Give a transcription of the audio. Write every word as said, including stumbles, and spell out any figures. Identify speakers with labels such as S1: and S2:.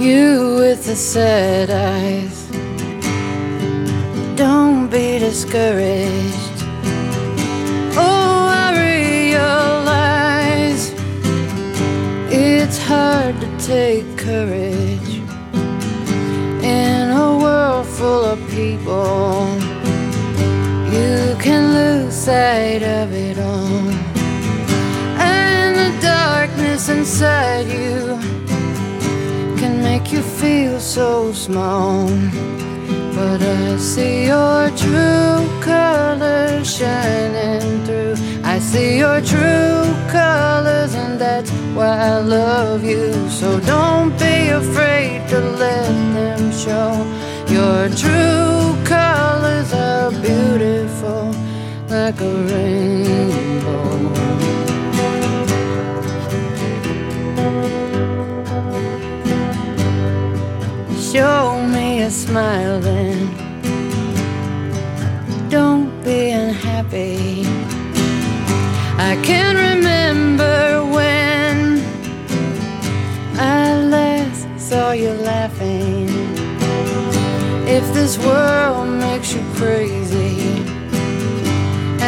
S1: You with the sad eyes, don't be discouraged. Oh, I realize it's hard to take courage in a world full of people. You can lose sight of it all, and the darkness inside you can make you feel so small. But I see your true colors shining through. I see your true colors, and that's why I love you. So don't be afraid to let them show. Your true colors are beautiful, like a rainbow. Show me a smile then, don't be unhappy. I can remember when I last saw you laughing. If this world makes you crazy,